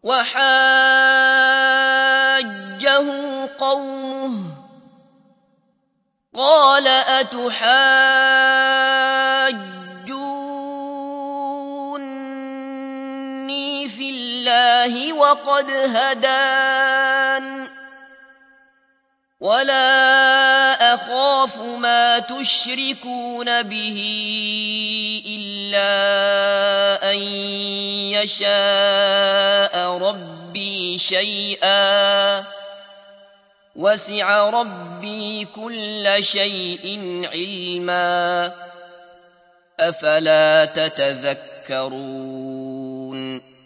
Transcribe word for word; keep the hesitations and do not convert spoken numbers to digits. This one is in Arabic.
وحاجه قومه قال أتحاجوني في الله وقد هدان ولا أخاف ما تشركون به إلا أن يشاء ربي شيئا وسع ربي كل شيء علما أفلا تتذكرون